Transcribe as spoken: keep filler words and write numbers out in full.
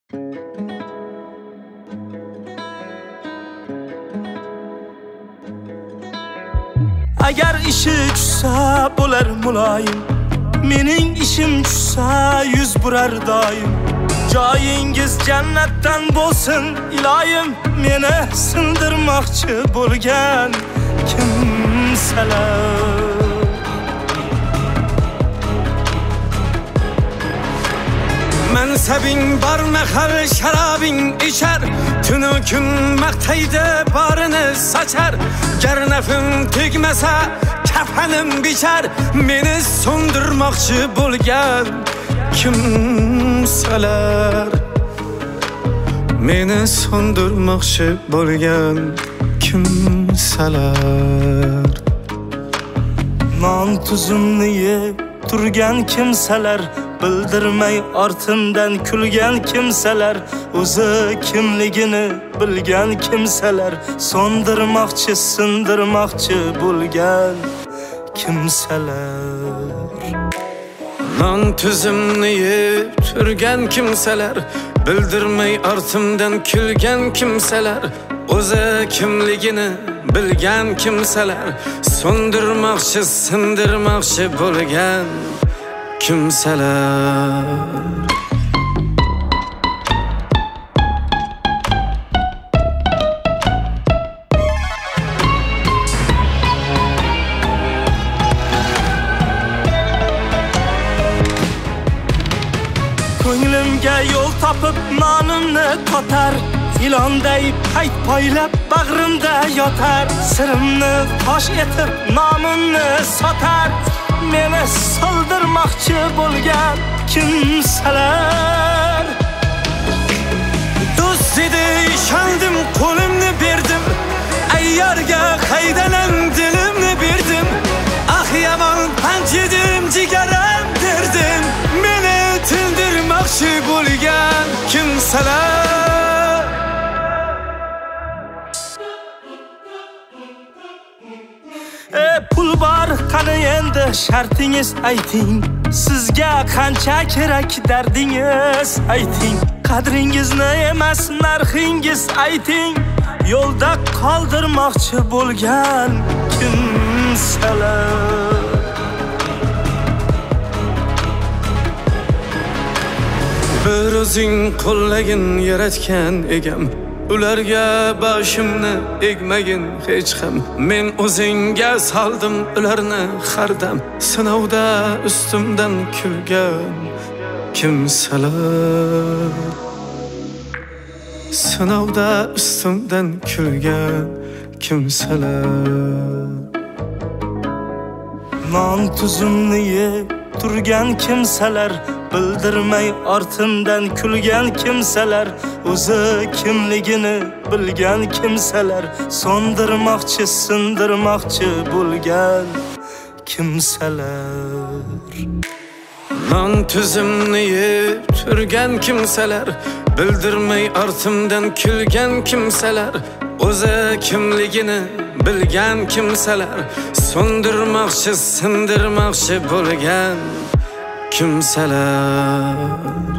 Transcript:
Agar ishi tushsa bo'lar muloyim, mening ishim tushsa yuz burar doim. Joyingiz jannatdan bo'lsin iloyim, meni sindirmoqchi bo'lgan kimsalar. Mansabing bor mahal sharobing ichar, tunu kun maqtaydi borini sochar. Gar nafim tegmasa kafanim bichar, meni so'ndirmoqchi bo'lgan kimsalar. Meni so'ndirmoqchi bo'lgan kimsalar. Non tuzimni yeb turgan kimsalar, bildirmay ortimdan kulgan kimsalar, o'zi kimligini bilgan kimsalar, so'ndirmoqchi, sindirmoqchi bo'lgan kimsalar. Non tuzimni yeb turgan kimsalar, bildirmay ortimdan kulgan kimsalar, o'zi kimligini bilgan kimsalar, so'ndirmoqchi, sindirmoqchi bo'lgan kimsalar. Ko'nglimga yo'l topib nonimni totar, ilonday payt poylab bag'rimda yotar. Sirimni fosh etib nomimni sotar, meni soldirmoqchi bo'lgan kimsalar. Do'st edi ishondim, qo'limni berdim, ayyorga qaydanan dilimni berdim. Ah yomon pand yedim, jigaram derdim, meni tindirmoqchi bo'lgan kimsalar. E pul bor, qani endi shartingiz ayting, sizga qancha kerak dardingiz ayting. Qadringizni emas narxingiz ayting, yo'lda qoldirmoqchi bo'lgan kimsalar. Bir o'zing qo'llagin yaratgan egam, ularga boshimni egmagin hech ham. Men o'zingga soldim ularni xardam, sinovda ustimdan kulgan kimsalar. Sinovda ustimdan kulgan kimsalar. Non tuzimni yeb turgan kimsalar, bildirmay ortimdan kulgan kimsalar, o'zi kimligini bilgan kimsalar, so'ndirmoqchi, sindirmoqchi bo'lgan kimsalar. Non tuzimni yeb turgan kimsalar, bildirmay ortimdan kulgan kimsalar, o'zi kimligini bilgan kimsalar, so'ndirmoqchi, sindirmoqchi bo'lgan kimsalar.